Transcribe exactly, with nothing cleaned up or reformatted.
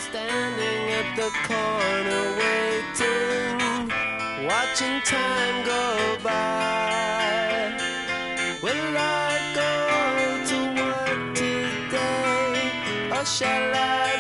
standing at the corner waiting, watching time go by. Will I go to work today, or shall I